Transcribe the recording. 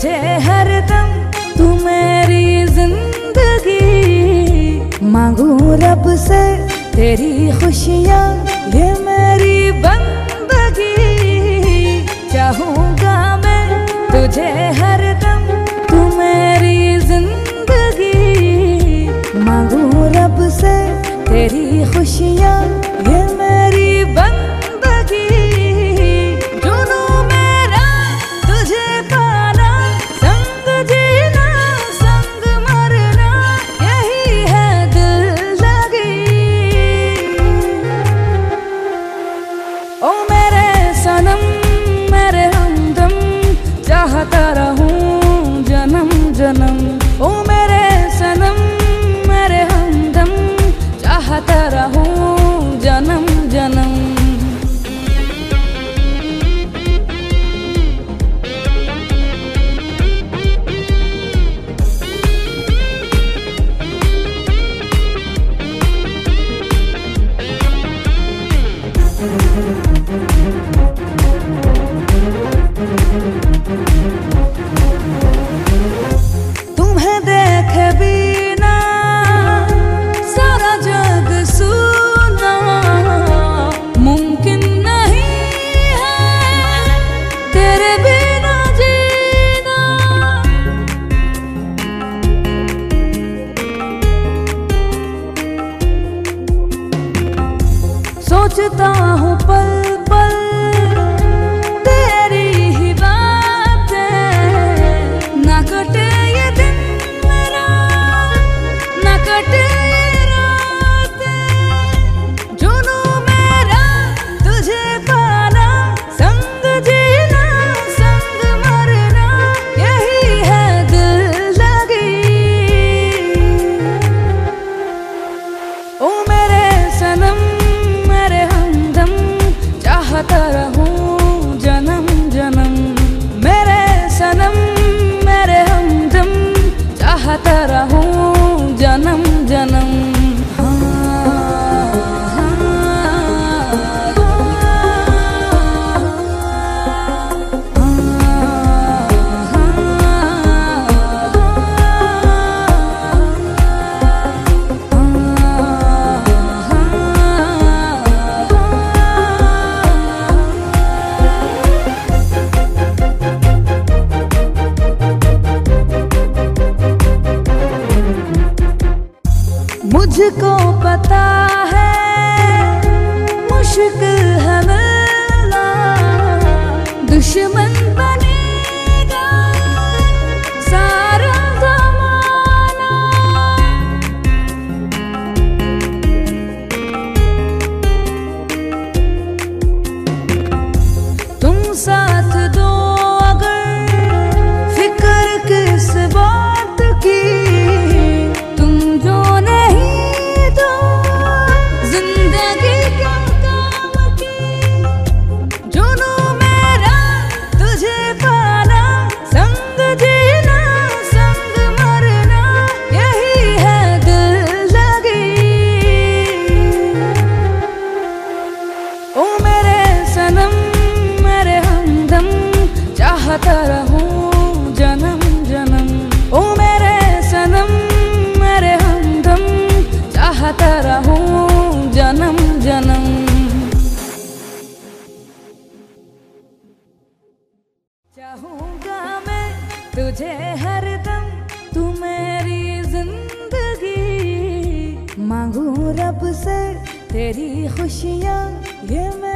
तुझे हरदम, तू मेरी जिंदगी। मांगू रब से तेरी खुशियाँ, ये मेरी बंदगी। चाहूँगा मैं तुझे हरदम, तू मेरी जिंदगी। मांगू रब से तेरी खुशियाँ, ये मेरी बंदगी। जुनू मेरा तुझे पाना, संग जीना संग मरना, यही है दिल लगी। ओ मेरे सनम मेरे हमदम, चाहता रहूं जन्म जन्म। ओ मेरे सनम मेरे हमदम, चाहता रहूं जन्म जन्म। तुम्हें देखे बिना सारा जग सुना, मुमकिन नहीं है तेरे बिना जीना। सोचता हूँ पल पल तेरी ही बातें, ना कटे ये दिन मेरा, ना कटे ये रातें। जुनू मेरा तुझे पाना, संग जीना संग मरना, यही है दिल लगी। ओ मेरे सनम मेरे हमदम, चाहता रहूं जन्म जन्म। मेरे सनम मेरे हमदम, चाहता रहूं जन्म जन्म। मुझको पता है मुश्किल है मिलना, दुश्मन बनेगा सारा ज़माना। तुम साथ दो अगर, फिक्र किस बात की। तुम जो नहीं तो जिंदगी क्या काम की। जुनू मेरा तुझे पाना, संग जीना संग मरना, यही है दिल लगी। ओ मेरे सनम मेरे हमदम, चाहता रहूं जन्म जन्म। ओ मेरे सनम मेरे हमदम, चाहता रहूं जन्म जन्म। चाहूँगा मैं तुझे हरदम, तू मेरी जिंदगी। मांगू रब से तेरी खुशियाँ, ये